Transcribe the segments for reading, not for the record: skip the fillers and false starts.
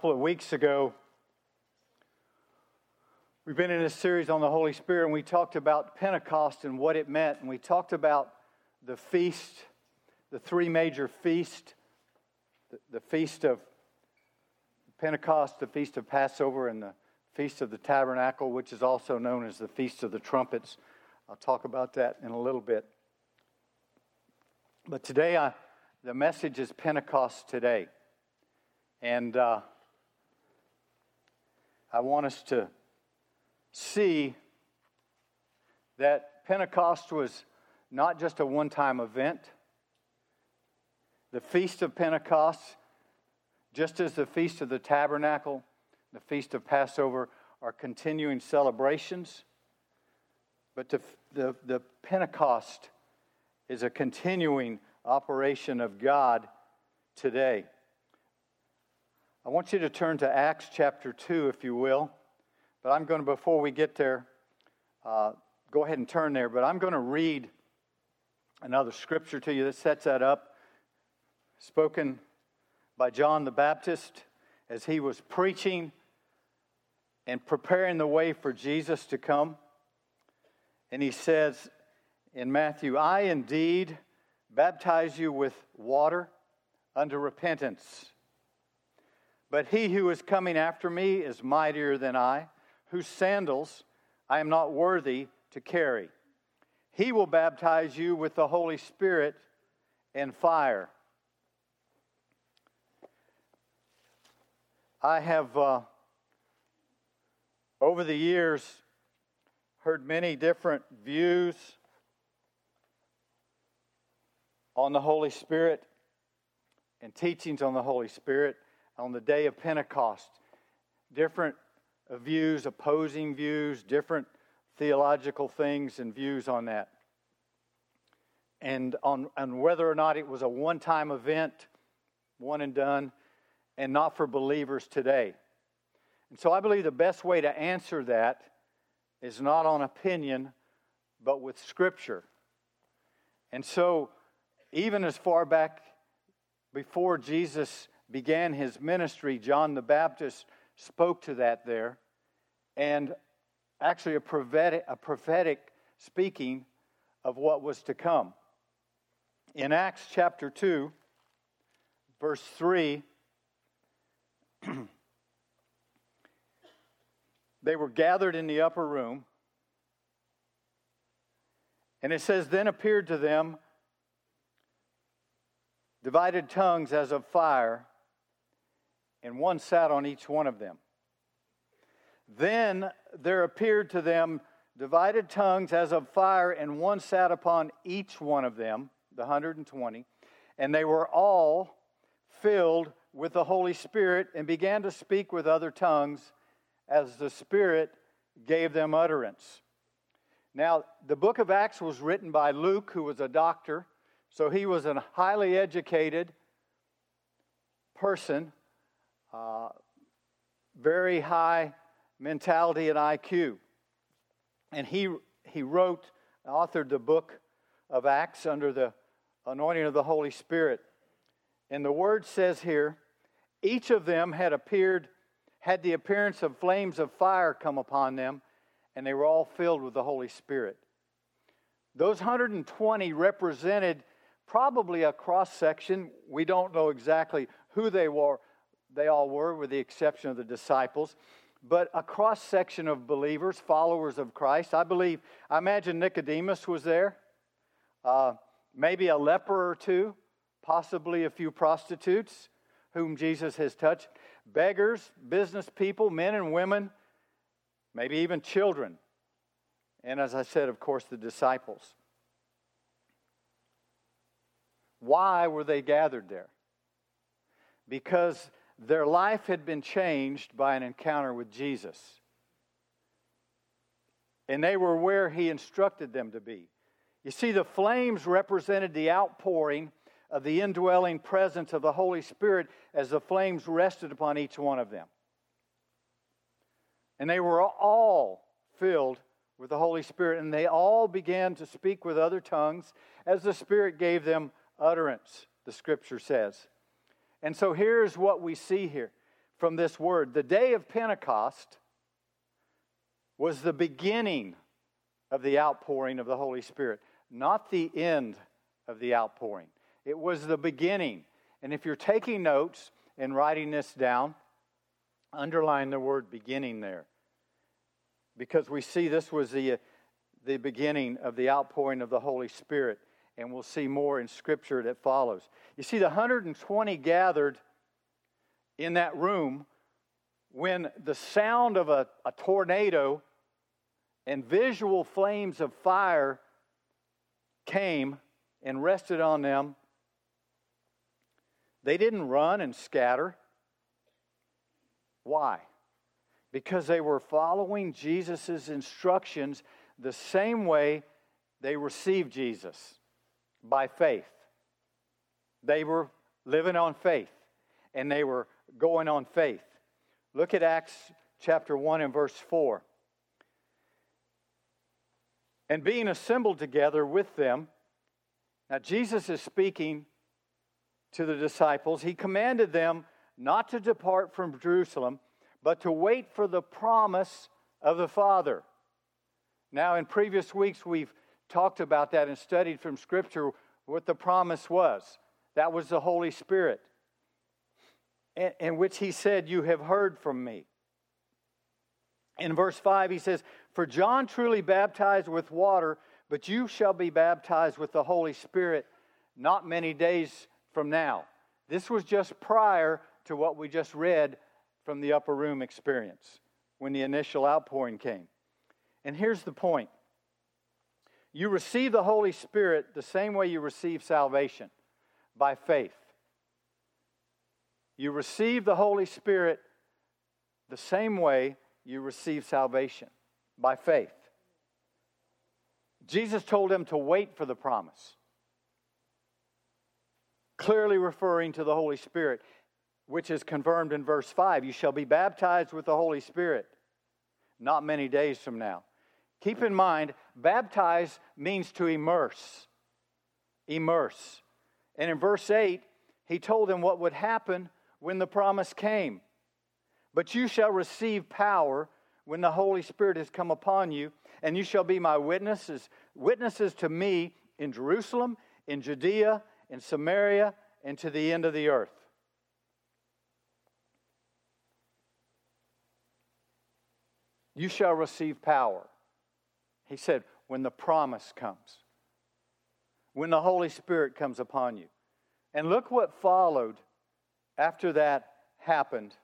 couple of weeks ago, we've been in a series on the Holy Spirit, and we talked about Pentecost and what it meant, and we talked about the feast, the three major feasts, the Feast of Pentecost, the Feast of Passover, and the Feast of the Tabernacle, which is also known as the Feast of the Trumpets. I'll talk about that in a little bit. But today, the message is Pentecost today. And I want us to see that Pentecost was not just a one-time event. The Feast of Pentecost, just as the Feast of the Tabernacle, the Feast of Passover, are continuing celebrations. But the Pentecost is a continuing operation of God today. I want you to turn to Acts chapter 2, if you will. But I'm going to, before we get there, go ahead and turn there. But I'm going to read another scripture to you that sets that up. Spoken by John the Baptist as he was preaching and preparing the way for Jesus to come. And he says in Matthew, I indeed baptize you with water unto repentance. But he who is coming after me is mightier than I, whose sandals I am not worthy to carry. He will baptize you with the Holy Spirit and fire. I have, over the years, heard many different views on the Holy Spirit and teachings on the Holy Spirit on the day of Pentecost. Different views, opposing views, different theological things and views on that. And on whether or not it was a one-time event, one and done, and not for believers today. And so I believe the best way to answer that is not on opinion, but with Scripture. And so, even as far back before Jesus began his ministry, John the Baptist spoke to that there, and actually a prophetic speaking of what was to come. In Acts chapter 2, verse 3, they were gathered in the upper room, and it says, then appeared to them divided tongues as of fire, and one sat on each one of them. Then there appeared to them divided tongues as of fire, and one sat upon each one of them, the 120, and they were all filled with the Holy Spirit and began to speak with other tongues as the Spirit gave them utterance. Now, the book of Acts was written by Luke, who was a doctor, so he was a highly educated person, very high mentality and IQ. And he authored the book of Acts under the anointing of the Holy Spirit. And the word says here, each of them had the appearance of flames of fire come upon them, and they were all filled with the Holy Spirit. Those 120 represented probably a cross-section. We don't know exactly who they were. They all were, with the exception of the disciples. But a cross-section of believers, followers of Christ. I imagine Nicodemus was there. Maybe a leper or two. Possibly a few prostitutes whom Jesus has touched. Beggars, business people, men and women. Maybe even children. And as I said, of course, the disciples. Why were they gathered there? Because their life had been changed by an encounter with Jesus. And they were where he instructed them to be. You see, the flames represented the outpouring of the indwelling presence of the Holy Spirit as the flames rested upon each one of them. And they were all filled with the Holy Spirit, and they all began to speak with other tongues as the Spirit gave them utterance, the Scripture says. And so here's what we see here. from this word. The day of Pentecost was the beginning of the outpouring of the Holy Spirit, not the end of the outpouring. It was the beginning. And if you're taking notes and writing this down, underline the word beginning there. Because we see this was the beginning of the outpouring of the Holy Spirit. And we'll see more in Scripture that follows. You see, the 120 gathered in that room when the sound of a tornado and visual flames of fire came and rested on them. They didn't run and scatter. Why? Because they were following Jesus' instructions the same way they received Jesus, by faith. They were living on faith, and they were going on faith. Look at Acts chapter 1 and verse 4. And being assembled together with them, now Jesus is speaking to the disciples. He commanded them not to depart from Jerusalem, but to wait for the promise of the Father. Now, in previous weeks, we've talked about that and studied from Scripture what the promise was. That was the Holy Spirit, in which he said, "You have heard from me." In verse 5, he says, "For John truly baptized with water, but you shall be baptized with the Holy Spirit not many days from now." This was just prior to what we just read from the upper room experience, when the initial outpouring came. And here's the point. You receive the Holy Spirit the same way you receive salvation, by faith. You receive the Holy Spirit the same way you receive salvation, by faith. Jesus told them to wait for the promise, clearly referring to the Holy Spirit, which is confirmed in verse 5. You shall be baptized with the Holy Spirit not many days from now. Keep in mind, baptize means to immerse. Immerse. And in verse 8, he told them what would happen when the promise came. But you shall receive power when the Holy Spirit has come upon you, and you shall be my witnesses to me in Jerusalem, in Judea, in Samaria, and to the end of the earth. You shall receive power. He said, when the promise comes, when the Holy Spirit comes upon you. And look what followed after that happened.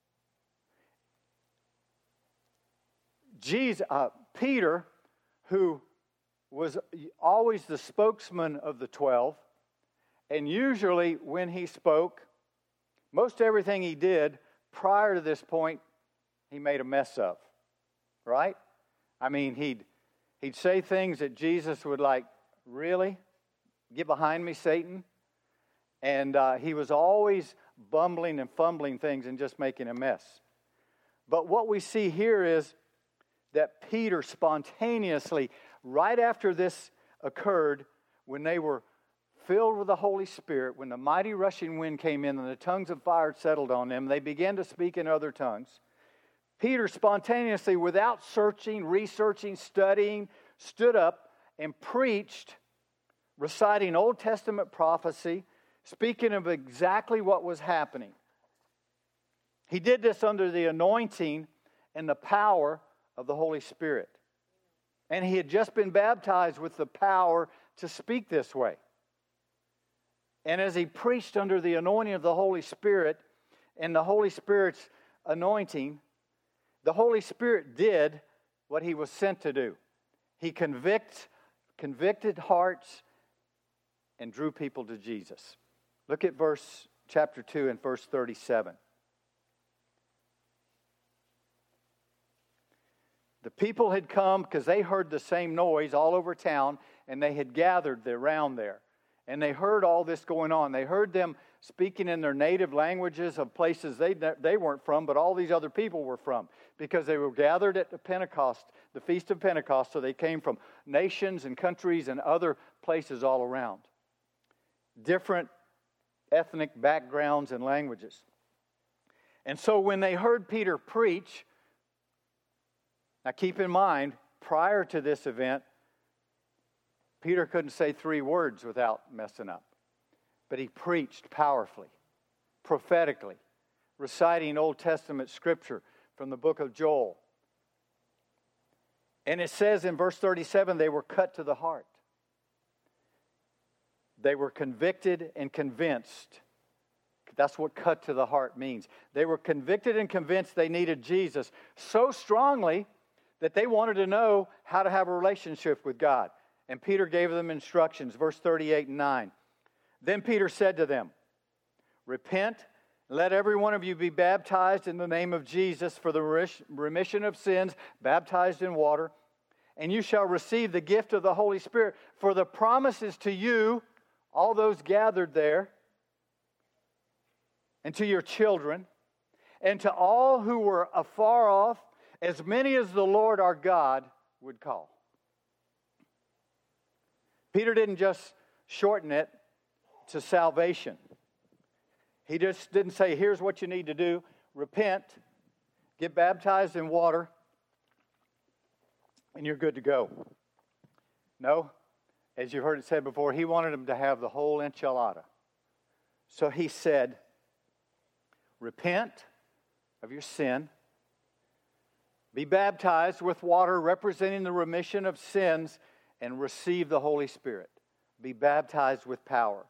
Peter, who was always the spokesman of the 12, and usually when he spoke, most everything he did prior to this point, he made a mess of, right? I mean, he'd say things that Jesus would like, really? Get behind me, Satan. And he was always bumbling and fumbling things and just making a mess. But what we see here is that Peter spontaneously, right after this occurred, when they were filled with the Holy Spirit, when the mighty rushing wind came in and the tongues of fire settled on them, they began to speak in other tongues. Peter spontaneously, without searching, researching, studying, stood up and preached, reciting Old Testament prophecy, speaking of exactly what was happening. He did this under the anointing and the power of the Holy Spirit. And he had just been baptized with the power to speak this way. And as he preached under the anointing of the Holy Spirit and the Holy Spirit's anointing, the Holy Spirit did what he was sent to do. He convicted hearts and drew people to Jesus. Look at chapter 2 and verse 37. The people had come because they heard the same noise all over town, and they had gathered around there. And they heard all this going on. They heard them speaking in their native languages of places they weren't from, but all these other people were from, because they were gathered at the Pentecost, the Feast of Pentecost, so they came from nations and countries and other places all around. Different ethnic backgrounds and languages. And so when they heard Peter preach, now keep in mind, prior to this event, Peter couldn't say 3 words without messing up. But he preached powerfully, prophetically, reciting Old Testament scripture from the book of Joel. And it says in verse 37, they were cut to the heart. They were convicted and convinced. That's what cut to the heart means. They were convicted and convinced they needed Jesus so strongly that they wanted to know how to have a relationship with God. And Peter gave them instructions, verse 38 and 9. Then Peter said to them, repent, let every one of you be baptized in the name of Jesus for the remission of sins, baptized in water, and you shall receive the gift of the Holy Spirit. For the promises to you, all those gathered there, and to your children, and to all who were afar off, as many as the Lord our God would call. Peter didn't just shorten it to salvation. He just didn't say, here's what you need to do. Repent, get baptized in water, and you're good to go. No, as you've heard it said before, he wanted them to have the whole enchilada. So he said, repent of your sin, be baptized with water representing the remission of sins, and receive the Holy Spirit. Be baptized with power.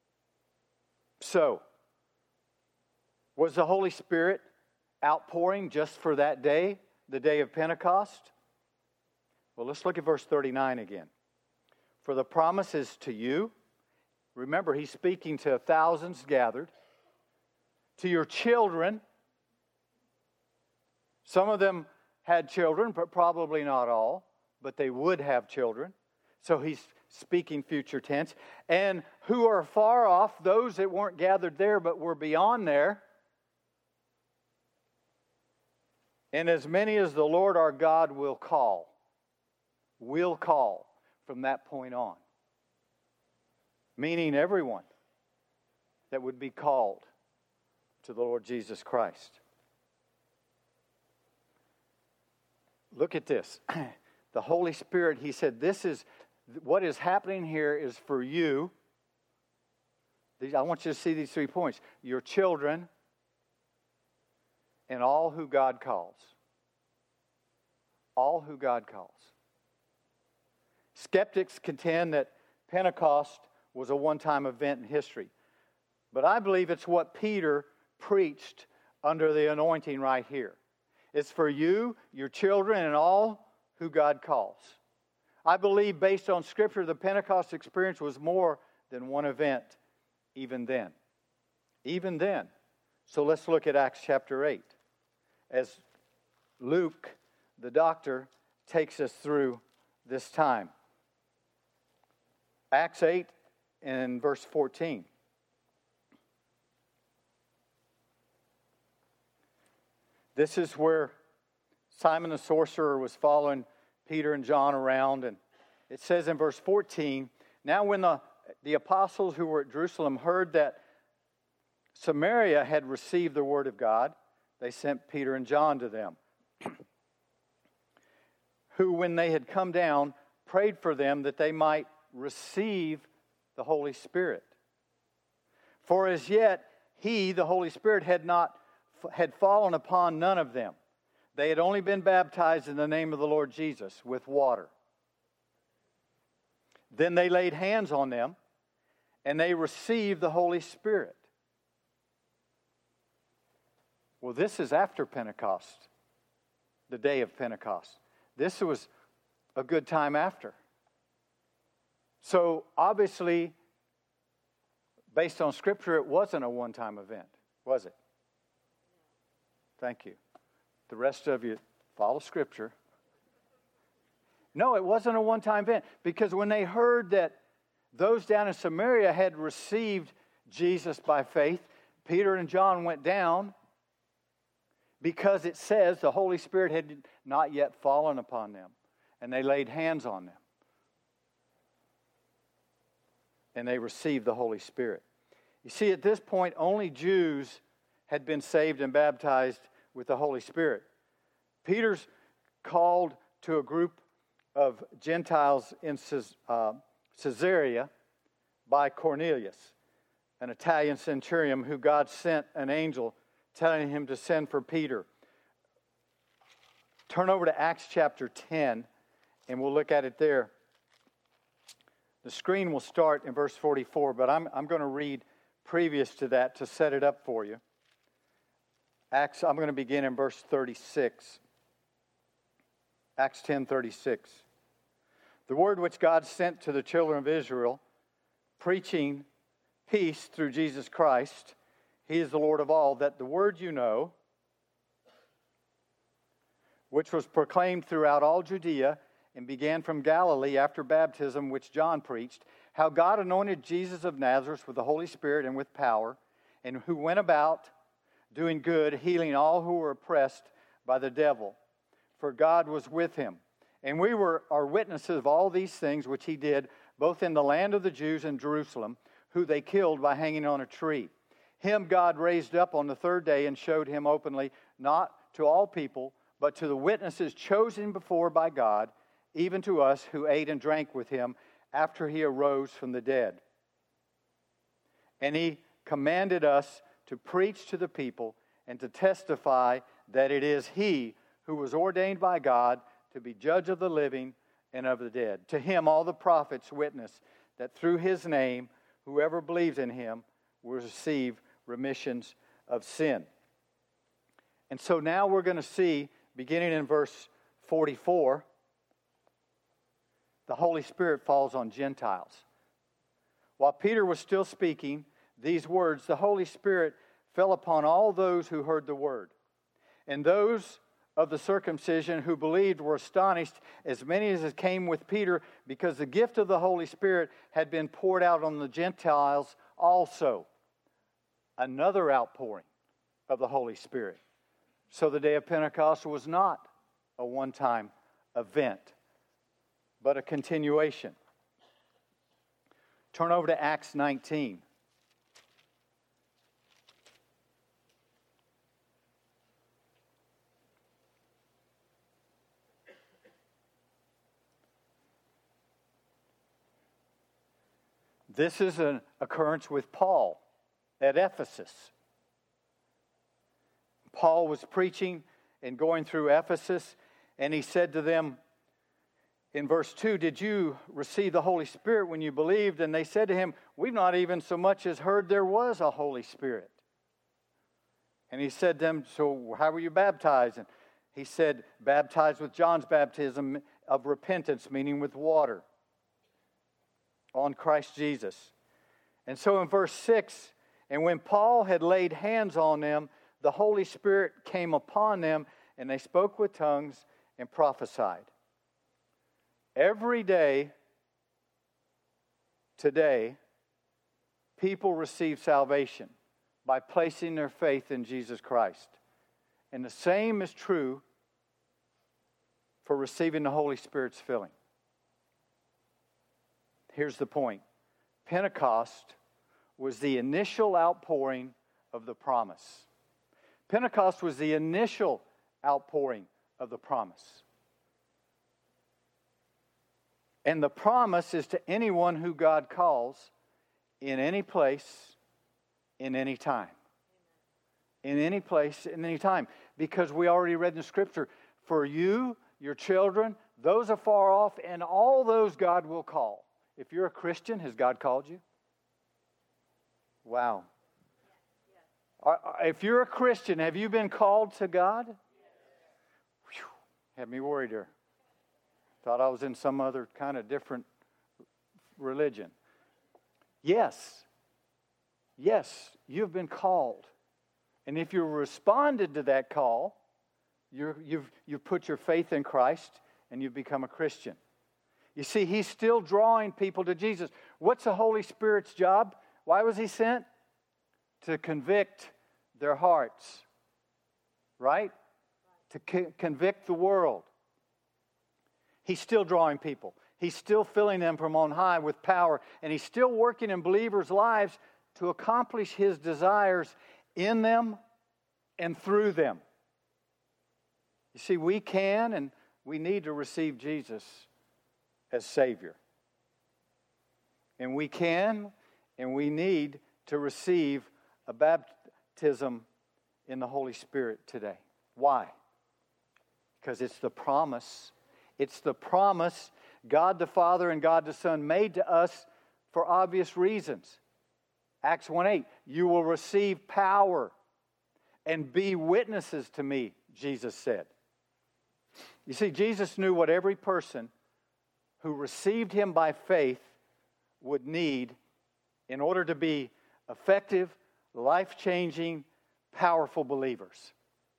So, was the Holy Spirit outpouring just for that day, the day of Pentecost? Well, let's look at verse 39 again. For the promise is to you. Remember, he's speaking to thousands gathered. To your children. Some of them had children, but probably not all. But they would have children. So he's speaking future tense. And who are far off, those that weren't gathered there but were beyond there. And as many as the Lord our God will call from that point on. Meaning everyone that would be called to the Lord Jesus Christ. Look at this. The Holy Spirit, he said, this is what is happening here is for you. I want you to see these 3 points. Your children and all who God calls. All who God calls. Skeptics contend that Pentecost was a one-time event in history. But I believe it's what Peter preached under the anointing right here. It's for you, your children, and all who God calls. I believe based on Scripture, the Pentecost experience was more than one event, even then. Even then. So let's look at Acts chapter 8. As Luke, the doctor, takes us through this time. Acts 8 and verse 14. This is where Simon the sorcerer was following Peter and John around. And it says in verse 14, now when the apostles who were at Jerusalem heard that Samaria had received the word of God, they sent Peter and John to them, who when they had come down, prayed for them that they might receive the Holy Spirit. For as yet he, the Holy Spirit, had fallen upon none of them. They had only been baptized in the name of the Lord Jesus with water. Then they laid hands on them, and they received the Holy Spirit. Well, this is after Pentecost, the day of Pentecost. This was a good time after. So, obviously, based on Scripture, it wasn't a one-time event, was it? Thank you. The rest of you follow Scripture. No, it wasn't a one-time event. Because when they heard that those down in Samaria had received Jesus by faith, Peter and John went down because it says the Holy Spirit had not yet fallen upon them. And they laid hands on them. And they received the Holy Spirit. You see, at this point, only Jews had been saved and baptized with the Holy Spirit. Peter's called to a group of Gentiles in Caesarea by Cornelius, an Italian centurion who God sent an angel telling him to send for Peter. Turn over to Acts chapter 10, and we'll look at it there. The screen will start in verse 44, but I'm going to read previous to that to set it up for you. I'm going to begin in verse 36. Acts 10:36. The word which God sent to the children of Israel, preaching peace through Jesus Christ, He is the Lord of all, that the word you know, which was proclaimed throughout all Judea and began from Galilee after baptism, which John preached, how God anointed Jesus of Nazareth with the Holy Spirit and with power, and who went about doing good, healing all who were oppressed by the devil, for God was with him. And we are witnesses of all these things which he did, both in the land of the Jews and Jerusalem, who they killed by hanging on a tree. Him God raised up on the third day and showed him openly, not to all people, but to the witnesses chosen before by God, even to us who ate and drank with him after he arose from the dead. And he commanded us to preach to the people and to testify that it is he who was ordained by God to be judge of the living and of the dead. To him all the prophets witness that through his name whoever believes in him will receive remissions of sin. And so now we're going to see, beginning in verse 44, the Holy Spirit falls on Gentiles. While Peter was still speaking these words, the Holy Spirit fell upon all those who heard the word. And those of the circumcision who believed were astonished, as many as came with Peter, because the gift of the Holy Spirit had been poured out on the Gentiles also. Another outpouring of the Holy Spirit. So the day of Pentecost was not a one-time event, but a continuation. Turn over to Acts 19. This is an occurrence with Paul at Ephesus. Paul was preaching and going through Ephesus, and he said to them in verse 2, "Did you receive the Holy Spirit when you believed?" And they said to him, "We've not even so much as heard there was a Holy Spirit." And he said to them, "So how were you baptized?" And he said, "Baptized with John's baptism of repentance," meaning with water, on Christ Jesus. And so in verse 6, and when Paul had laid hands on them, the Holy Spirit came upon them, and they spoke with tongues and prophesied. Every day, today, people receive salvation by placing their faith in Jesus Christ. And the same is true for receiving the Holy Spirit's filling. Here's the point. Pentecost was the initial outpouring of the promise. Pentecost was the initial outpouring of the promise. And the promise is to anyone who God calls in any place, in any time. In any place, in any time. Because we already read in the Scripture, for you, your children, those afar off, and all those God will call. If you're a Christian, has God called you? Wow. If you're a Christian, have you been called to God? Whew, had me worried there. Thought I was in some other kind of different religion. Yes. Yes, you've been called. And if you responded to that call, you've put your faith in Christ and you've become a Christian. You see, He's still drawing people to Jesus. What's the Holy Spirit's job? Why was He sent? To convict their hearts. Right? To convict the world. He's still drawing people. He's still filling them from on high with power. And He's still working in believers' lives to accomplish His desires in them and through them. You see, we can and we need to receive Jesus as Savior. And we can and we need to receive a baptism in the Holy Spirit today. Why? Because it's the promise. It's the promise God the Father and God the Son made to us for obvious reasons. Acts 1:8, you will receive power and be witnesses to me, Jesus said. You see, Jesus knew what every person who received Him by faith would need in order to be effective, life-changing, powerful believers.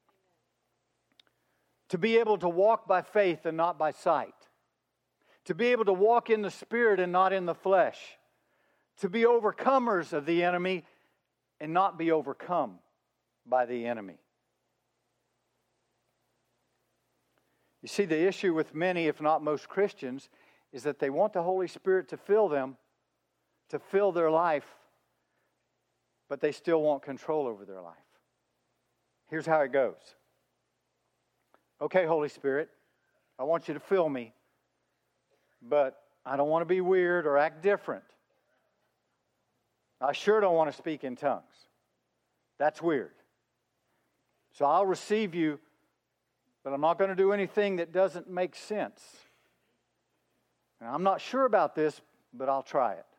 To be able to walk by faith and not by sight. To be able to walk in the Spirit and not in the flesh. To be overcomers of the enemy and not be overcome by the enemy. You see, the issue with many, if not most Christians, is that they want the Holy Spirit to fill them, to fill their life, but they still want control over their life. Here's how it goes. Okay, Holy Spirit, I want you to fill me, but I don't want to be weird or act different. I sure don't want to speak in tongues. That's weird. So I'll receive you, but I'm not going to do anything that doesn't make sense. And I'm not sure about this, but I'll try it.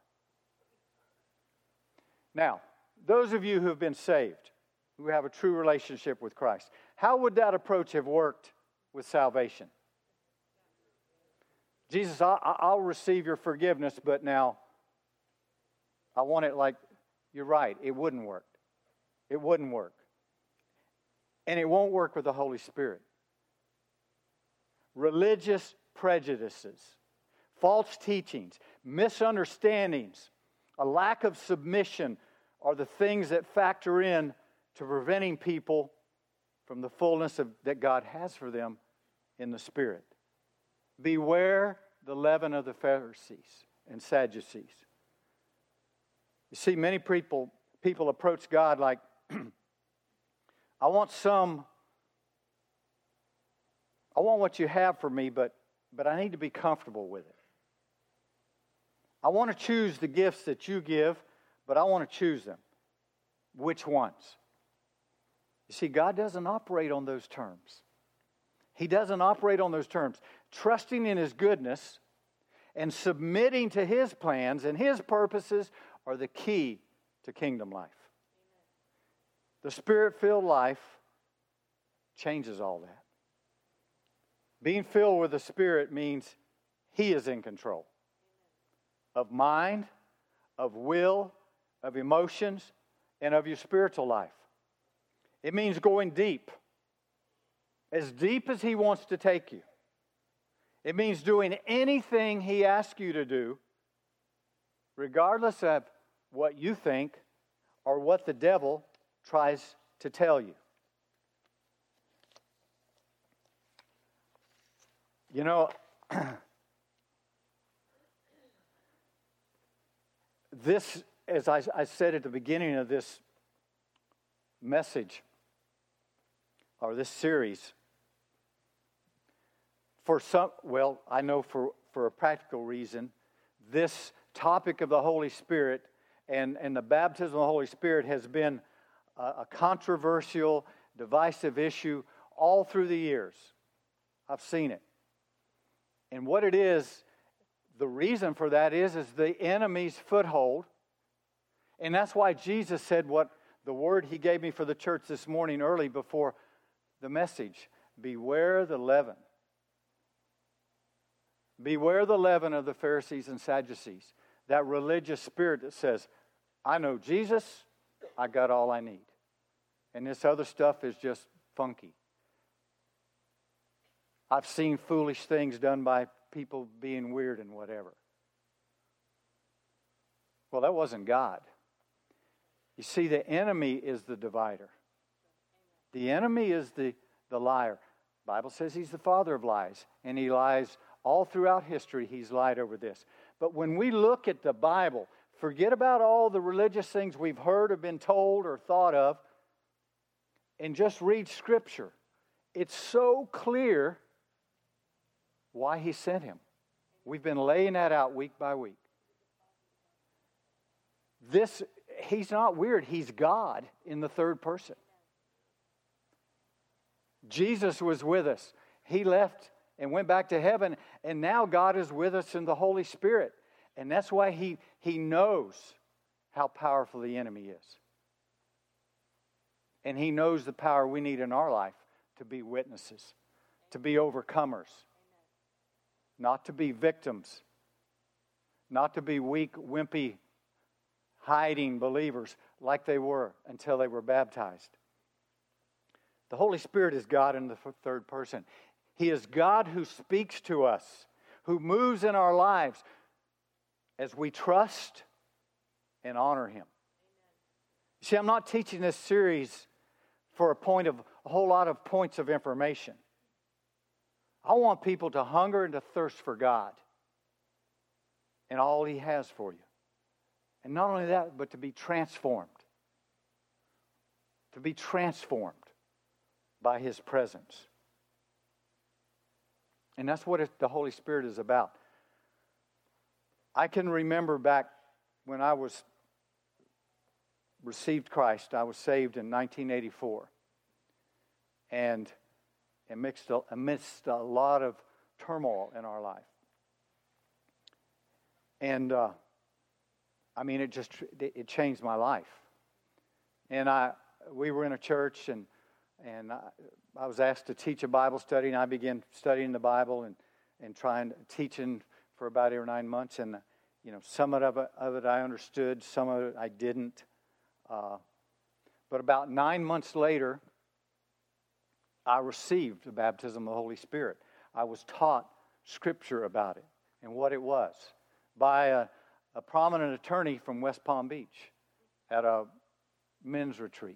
Now, those of you who have been saved, who have a true relationship with Christ, how would that approach have worked with salvation? Jesus, I'll receive your forgiveness, but now I want it like, you're right, it wouldn't work. It wouldn't work. And it won't work with the Holy Spirit. Religious prejudices, false teachings, misunderstandings, a lack of submission are the things that factor in to preventing people from the fullness that God has for them in the Spirit. Beware the leaven of the Pharisees and Sadducees. You see, many people approach God like, I want what you have for me, but I need to be comfortable with it. I want to choose the gifts that you give, but I want to choose them. Which ones? You see, God doesn't operate on those terms. He doesn't operate on those terms. Trusting in His goodness and submitting to His plans and His purposes are the key to kingdom life. The Spirit-filled life changes all that. Being filled with the Spirit means He is in control of mind, of will, of emotions, and of your spiritual life. It means going deep, as deep as He wants to take you. It means doing anything He asks you to do, regardless of what you think or what the devil tries to tell you. You know, this, as I said at the beginning of this message, or this series, I know for a practical reason, this topic of the Holy Spirit and the baptism of the Holy Spirit has been a controversial, divisive issue all through the years. I've seen it. And what it is, the reason for that is the enemy's foothold. And that's why Jesus said what the word He gave me for the church this morning early before the message. Beware the leaven. Beware the leaven of the Pharisees and Sadducees. That religious spirit that says, I know Jesus, I got all I need. And this other stuff is just funky. I've seen foolish things done by people being weird and whatever. Well, that wasn't God. You see, the enemy is the divider. The enemy is the liar. The Bible says he's the father of lies, and he lies all throughout history. He's lied over this. But when we look at the Bible, forget about all the religious things we've heard or been told or thought of, and just read Scripture, it's so clear why He sent Him. We've been laying that out week by week. He's not weird. He's God in the third person. Jesus was with us. He left and went back to heaven, and now God is with us in the Holy Spirit. And that's why He knows how powerful the enemy is. And He knows the power we need in our life to be witnesses, to be overcomers, not to be victims, not to be weak, wimpy, hiding believers like they were until they were baptized. The Holy Spirit is God in the third person. He is God who speaks to us, who moves in our lives as we trust and honor Him. See, I'm not teaching this series for a whole lot of points of information. I want people to hunger and to thirst for God and all He has for you. And not only that, but to be transformed. To be transformed by His presence. And that's what the Holy Spirit is about. I can remember back when I received Christ. I was saved in 1984. And amidst a lot of turmoil in our life. And it changed my life. And we were in a church, and I was asked to teach a Bible study, and I began studying the Bible and teaching for about 8 or 9 months. And some of it I understood, some of it I didn't. But about 9 months later, I received the baptism of the Holy Spirit. I was taught Scripture about it and what it was by a prominent attorney from West Palm Beach at a men's retreat.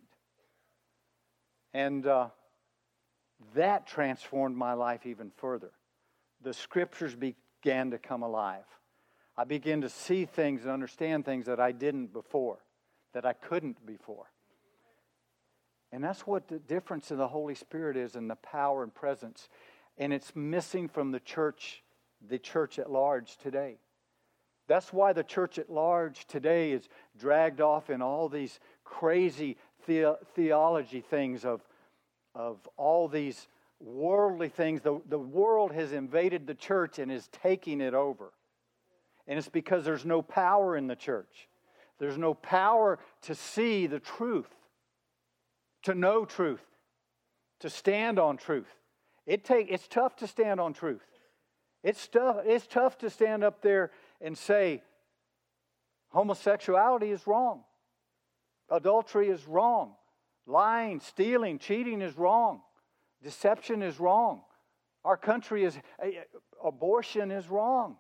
And that transformed my life even further. The Scriptures began to come alive. I began to see things and understand things that I didn't before, that I couldn't before. And that's what the difference in the Holy Spirit is, and the power and presence. And it's missing from the church at large today. That's why the church at large today is dragged off in all these crazy theology things of all these worldly things. The world has invaded the church and is taking it over. And it's because there's no power in the church. There's no power to see the truth, to know truth, to stand on truth. It's tough to stand on truth. It's tough to stand up there and say, homosexuality is wrong. Adultery is wrong. Lying, stealing, cheating is wrong. Deception is wrong. Our country abortion is wrong.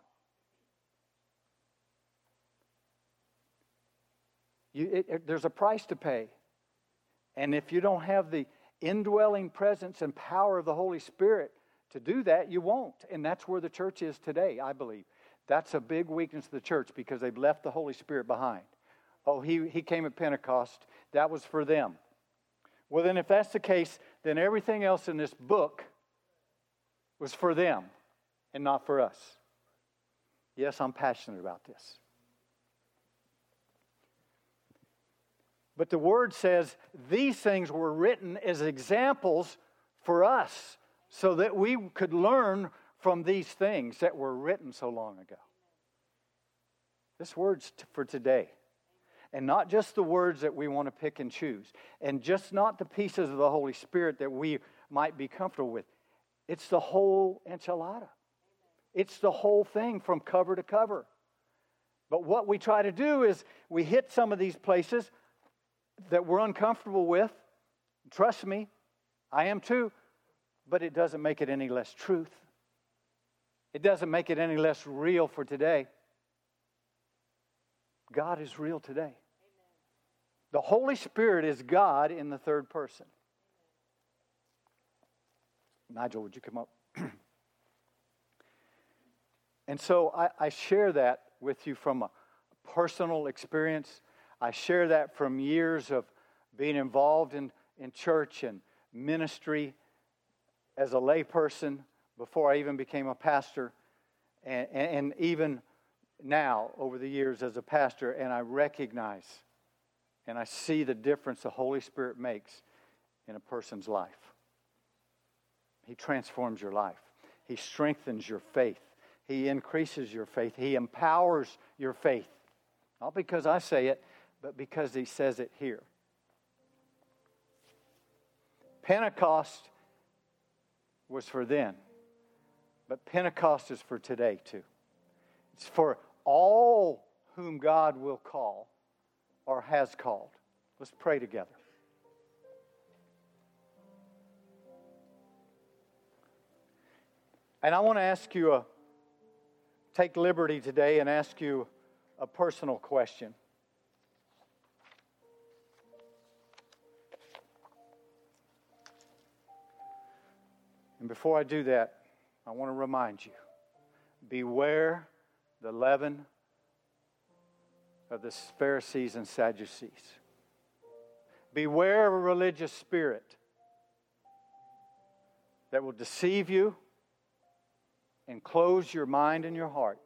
There's a price to pay. And if you don't have the indwelling presence and power of the Holy Spirit to do that, you won't. And that's where the church is today, I believe. That's a big weakness of the church because they've left the Holy Spirit behind. Oh, he came at Pentecost. That was for them. Well, then if that's the case, then everything else in this book was for them and not for us. Yes, I'm passionate about this. But the Word says these things were written as examples for us so that we could learn from these things that were written so long ago. This Word's for today. And not just the words that we want to pick and choose. And just not the pieces of the Holy Spirit that we might be comfortable with. It's the whole enchilada. It's the whole thing from cover to cover. But what we try to do is we hit some of these places that we're uncomfortable with. Trust me, I am too. But it doesn't make it any less truth. It doesn't make it any less real for today. God is real today. Amen. The Holy Spirit is God in the third person. Nigel, would you come up? And so I share that with you from a personal experience. I share that from years of being involved in in church and ministry as a layperson before I even became a pastor, and even now over the years as a pastor, and I recognize and I see the difference the Holy Spirit makes in a person's life. He transforms your life. He strengthens your faith. He increases your faith. He empowers your faith. Not because I say it, but because He says it here. Pentecost was for then, but Pentecost is for today too. It's for all whom God will call or has called. Let's pray together. And I want to ask you take liberty today and ask you a personal question. And before I do that, I want to remind you, beware the leaven of the Pharisees and Sadducees. Beware of a religious spirit that will deceive you and close your mind and your heart.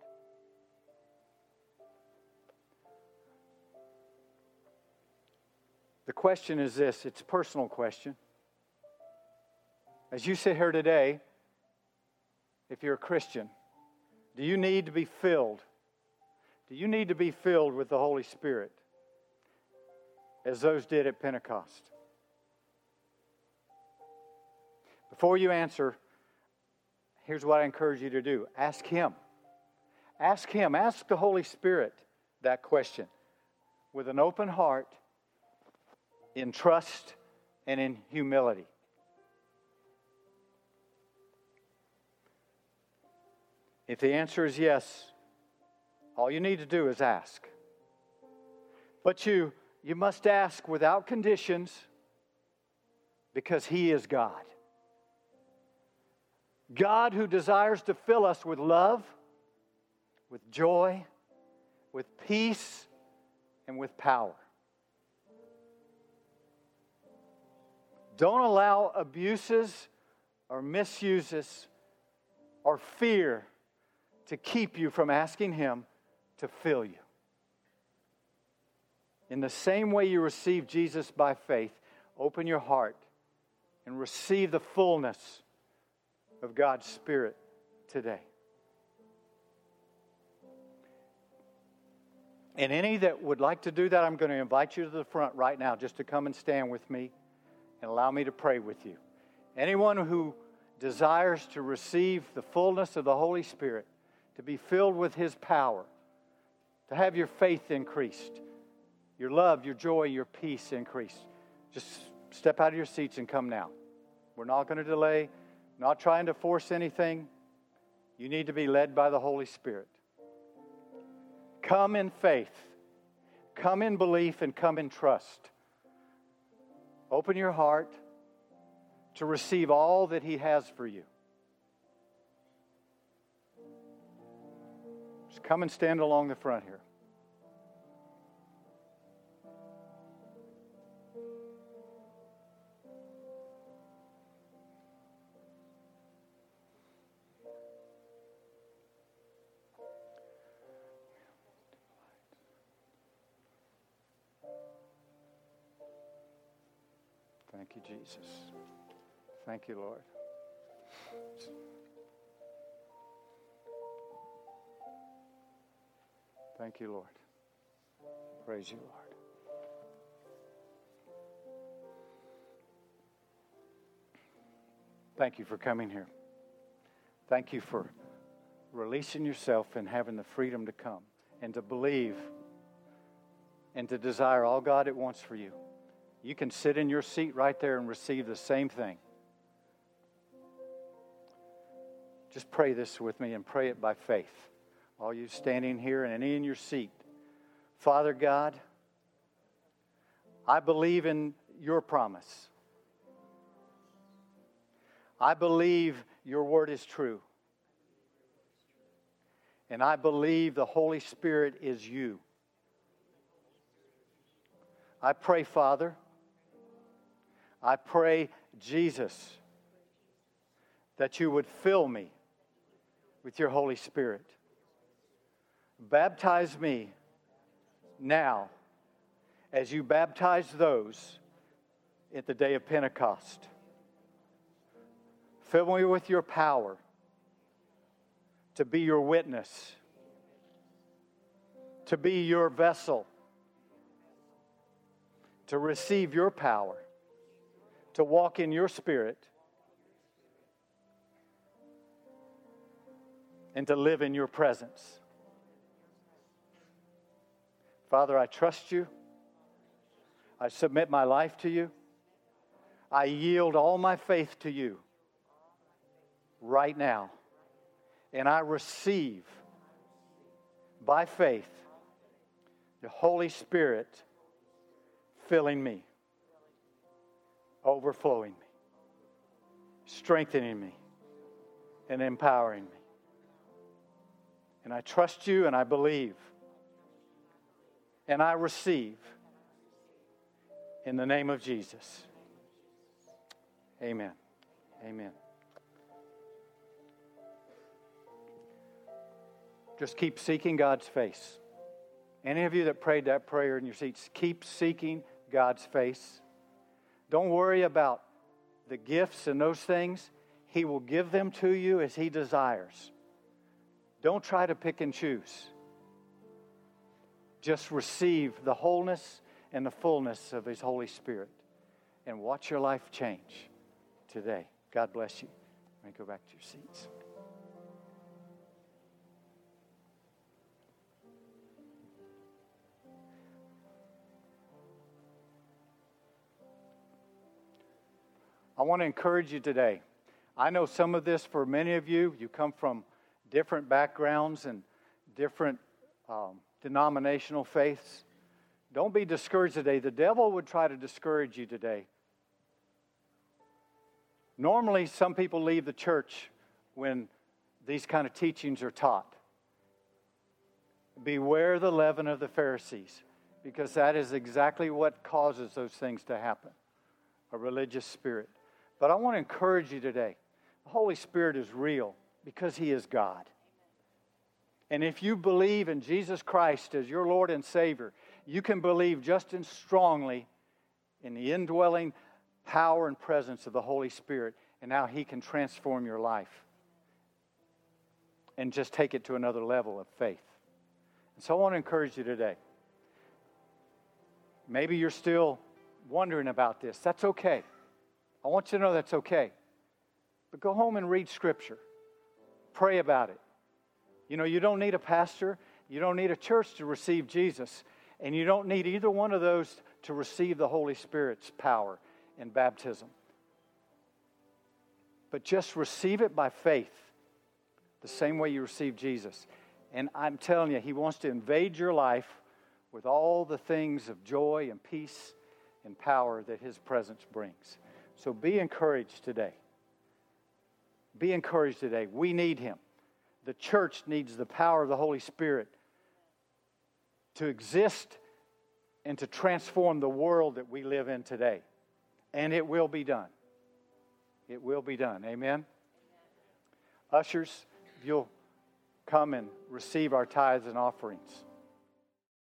The question is this, it's a personal question. As you sit here today, if you're a Christian, do you need to be filled? Do you need to be filled with the Holy Spirit as those did at Pentecost? Before you answer, here's what I encourage you to do. Ask Him. Ask Him. Ask the Holy Spirit that question with an open heart, in trust, and in humility. If the answer is yes, all you need to do is ask. But you must ask without conditions, because He is God. God who desires to fill us with love, with joy, with peace, and with power. Don't allow abuses or misuses or fear to keep you from asking Him to fill you. In the same way you receive Jesus by faith, open your heart and receive the fullness of God's Spirit today. And any that would like to do that, I'm going to invite you to the front right now just to come and stand with me and allow me to pray with you. Anyone who desires to receive the fullness of the Holy Spirit, to be filled with His power, to have your faith increased, your love, your joy, your peace increased, just step out of your seats and come now. We're not going to delay, not trying to force anything. You need to be led by the Holy Spirit. Come in faith, come in belief, and come in trust. Open your heart to receive all that He has for you. Just come and stand along the front here. Thank you, Jesus. Thank you, Lord. Thank you, Lord. Praise you, Lord. Thank you for coming here. Thank you for releasing yourself and having the freedom to come and to believe and to desire all God it wants for you. You can sit in your seat right there and receive the same thing. Just pray this with me and pray it by faith. All you standing here and any in your seat. Father God, I believe in your promise. I believe your word is true. And I believe the Holy Spirit is you. I pray, Father, I pray, Jesus, that you would fill me with your Holy Spirit. Baptize me now as you baptize those at the day of Pentecost. Fill me with your power to be your witness, to be your vessel, to receive your power, to walk in your Spirit, and to live in your presence. Father, I trust you. I submit my life to you. I yield all my faith to you right now. And I receive by faith the Holy Spirit filling me, overflowing me, strengthening me, and empowering me. And I trust you and I believe and I receive in the name of Jesus. Amen. Amen. Just keep seeking God's face. Any of you that prayed that prayer in your seats, keep seeking God's face. Don't worry about the gifts and those things. He will give them to you as He desires. Don't try to pick and choose. Just receive the wholeness and the fullness of His Holy Spirit and watch your life change today. God bless you. Let me go back to your seats. I want to encourage you today. I know some of this for many of you. You come from different backgrounds and different denominational faiths. Don't be discouraged today. The devil would try to discourage you today. Normally, some people leave the church when these kind of teachings are taught. Beware the leaven of the Pharisees, because that is exactly what causes those things to happen, a religious spirit. But I want to encourage you today. The Holy Spirit is real because He is God. And if you believe in Jesus Christ as your Lord and Savior, you can believe just as strongly in the indwelling power and presence of the Holy Spirit and how He can transform your life and just take it to another level of faith. And so I want to encourage you today. Maybe you're still wondering about this. That's okay. I want you to know that's okay. But go home and read Scripture. Pray about it. You know, you don't need a pastor. You don't need a church to receive Jesus. And you don't need either one of those to receive the Holy Spirit's power in baptism. But just receive it by faith, the same way you receive Jesus. And I'm telling you, He wants to invade your life with all the things of joy and peace and power that His presence brings. So be encouraged today. Be encouraged today. We need Him. The church needs the power of the Holy Spirit to exist and to transform the world that we live in today. And it will be done. It will be done. Amen? Ushers, if you'll come and receive our tithes and offerings.